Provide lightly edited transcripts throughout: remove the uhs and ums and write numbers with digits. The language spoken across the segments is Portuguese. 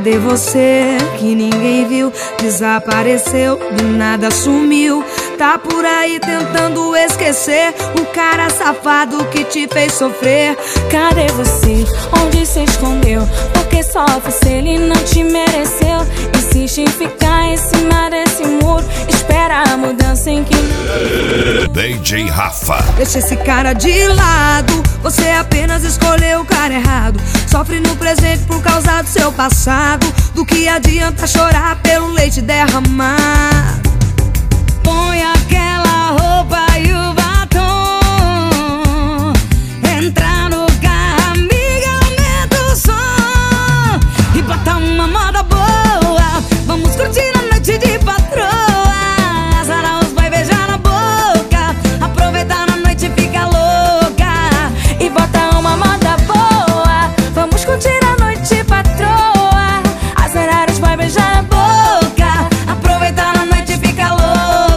Cadê você que ninguém viu? Desapareceu, do nada sumiu. Tá por aí tentando esquecer o cara safado que te fez sofrer. Cadê você? Onde se escondeu? Porque sofre se ele não te mereceu. Insiste em ficar em cima desse muro. Espera a mudança em que DJ Rafa. Deixa esse cara de lado, você apenas escolheu o cara errado. Sofre no presente por causa do seu passado. Do que adianta chorar pelo leite derramado? Põe aquela roupa e o batom, entra no carro, amiga, aumenta o som e bota uma moda boa. Vamos curtir a noite de patroa. Azaraos vai beijar na boca, aproveitar na noite, fica louca e bota uma moda boa. Vamos curtir a noite, patroa. Azaraos vai beijar na boca, aproveitar na noite, fica louca.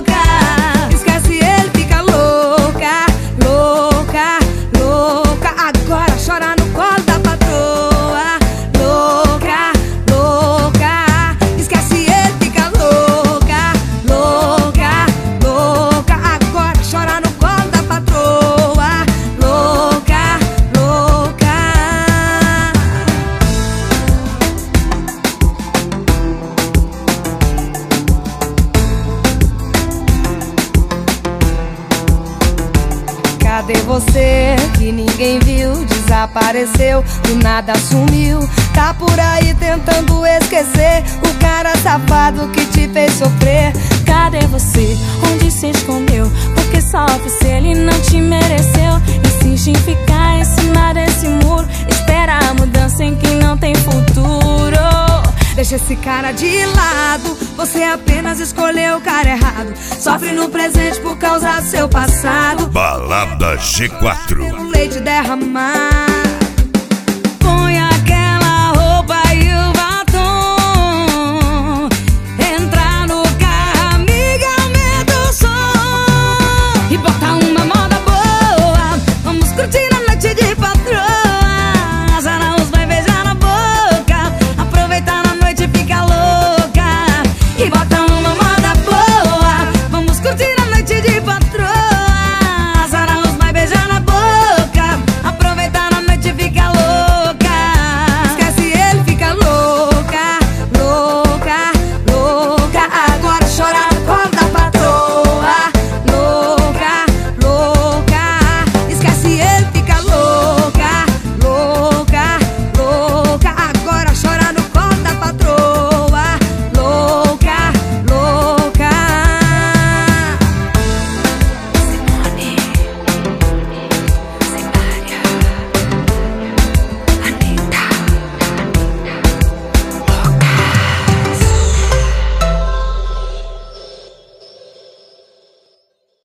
Cadê você que ninguém viu? Desapareceu, do nada sumiu. Tá por aí tentando esquecer o cara safado que te fez sofrer. Cadê você? Onde se escondeu? Porque sofre se ele não te mereceu. Insiste em ficar em cima desse muro. Espera a mudança em quem não tem futuro. Deixa esse cara de lado, você apenas escolheu o cara errado. Sofre no presente por causa do seu passado. Balada G4. Pelo leite derramado.